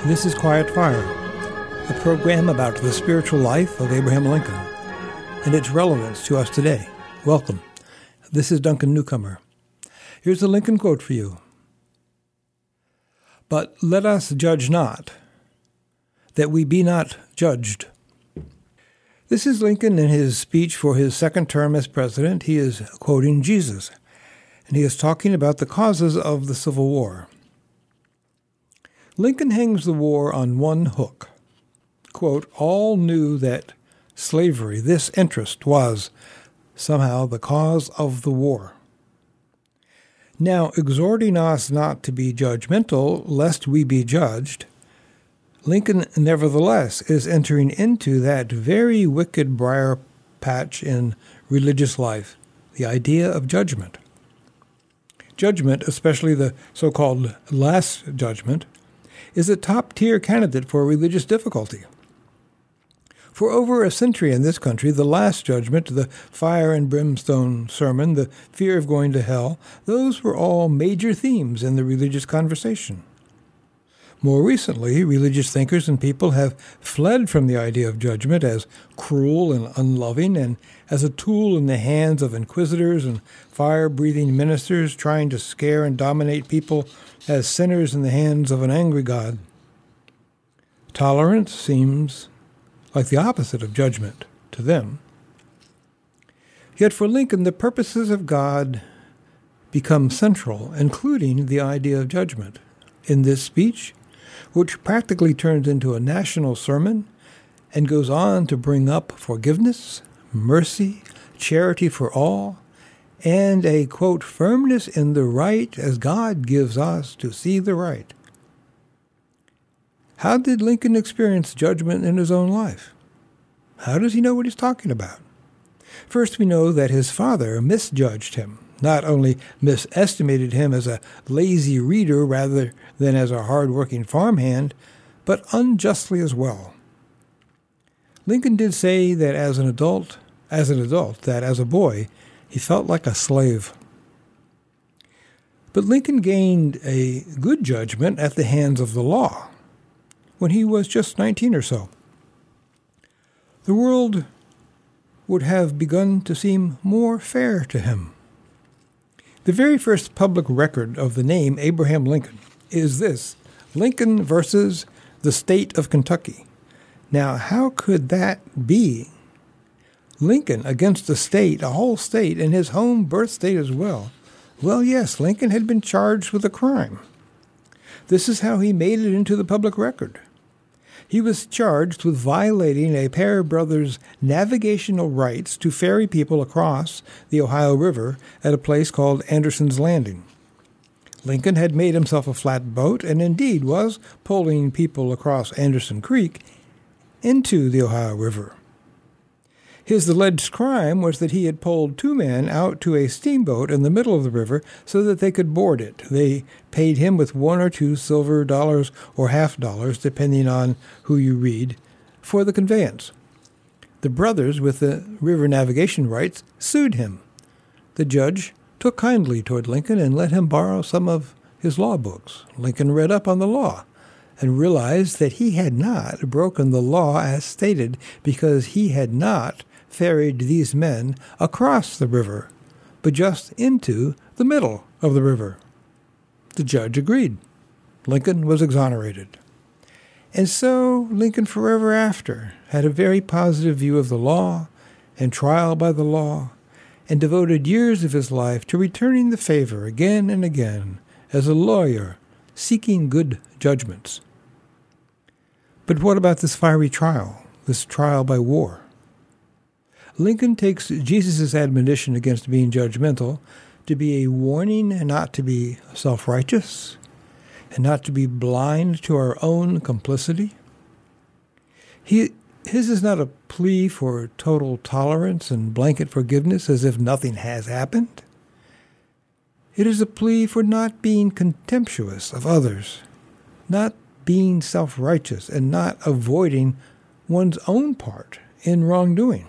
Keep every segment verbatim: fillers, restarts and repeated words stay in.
This is Quiet Fire, a program about the spiritual life of Abraham Lincoln and its relevance to us today. Welcome. This is Duncan Newcomer. Here's a Lincoln quote for you. "But let us judge not, that we be not judged." This is Lincoln in his speech for his second term as president. He is quoting Jesus, and he is talking about the causes of the Civil War. Lincoln hangs the war on one hook. Quote, "All knew that slavery, this interest, was somehow the cause of the war. Now, exhorting us not to be judgmental, lest we be judged, Lincoln, nevertheless, is entering into that very wicked briar patch in religious life, the idea of judgment. Judgment, especially the so-called last judgment, is a top-tier candidate for religious difficulty. For over a century in this country, the last judgment, the fire and brimstone sermon, the fear of going to hell, those were all major themes in the religious conversation. More recently, religious thinkers and people have fled from the idea of judgment as cruel and unloving and as a tool in the hands of inquisitors and fire-breathing ministers trying to scare and dominate people as sinners in the hands of an angry God. Tolerance seems like the opposite of judgment to them. Yet for Lincoln, the purposes of God become central, including the idea of judgment. In this speech, which practically turns into a national sermon and goes on to bring up forgiveness, mercy, charity for all, and a, quote, firmness in the right as God gives us to see the right. How did Lincoln experience judgment in his own life? How does he know what he's talking about? First, we know that his father misjudged him, not only misestimated him as a lazy reader rather than as a hard-working farmhand, but unjustly as well. Lincoln did say that as an adult, as an adult, that as a boy, he felt like a slave. But Lincoln gained a good judgment at the hands of the law when he was just nineteen or so. The world would have begun to seem more fair to him. The very first public record of the name Abraham Lincoln is this: Lincoln versus the state of Kentucky. Now, how could that be? Lincoln against the state, a whole state, and his home birth state as well. Well, yes, Lincoln had been charged with a crime. This is how he made it into the public record. He was charged with violating a pair of brothers' navigational rights to ferry people across the Ohio River at a place called Anderson's Landing. Lincoln had made himself a flat boat and indeed was pulling people across Anderson Creek into the Ohio River. His alleged crime was that he had pulled two men out to a steamboat in the middle of the river so that they could board it. They paid him with one or two silver dollars or half dollars, depending on who you read, for the conveyance. The brothers with the river navigation rights sued him. The judge took kindly toward Lincoln and let him borrow some of his law books. Lincoln read up on the law and realized that he had not broken the law as stated because he had not ferried these men across the river, but just into the middle of the river. The judge agreed. Lincoln was exonerated. And so Lincoln forever after had a very positive view of the law and trial by the law, and devoted years of his life to returning the favor again and again as a lawyer seeking good judgments. But what about this fiery trial, this trial by war? Lincoln takes Jesus' admonition against being judgmental to be a warning and not to be self-righteous and not to be blind to our own complicity. He, his is not a plea for total tolerance and blanket forgiveness as if nothing has happened. It is a plea for not being contemptuous of others, not being self-righteous, and not avoiding one's own part in wrongdoing.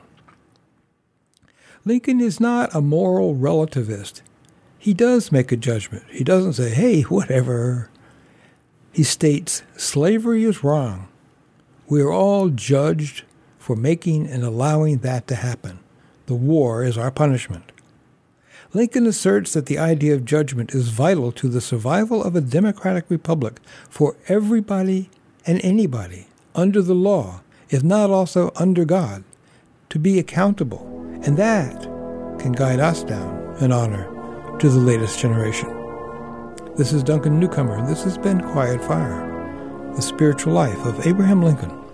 Lincoln is not a moral relativist. He does make a judgment. He doesn't say, hey, whatever. He states, slavery is wrong. We are all judged for making and allowing that to happen. The war is our punishment. Lincoln asserts that the idea of judgment is vital to the survival of a democratic republic for everybody and anybody under the law, if not also under God, to be accountable. And that can guide us down in honor to the latest generation. This is Duncan Newcomer, and this has been Quiet Fire, the spiritual life of Abraham Lincoln.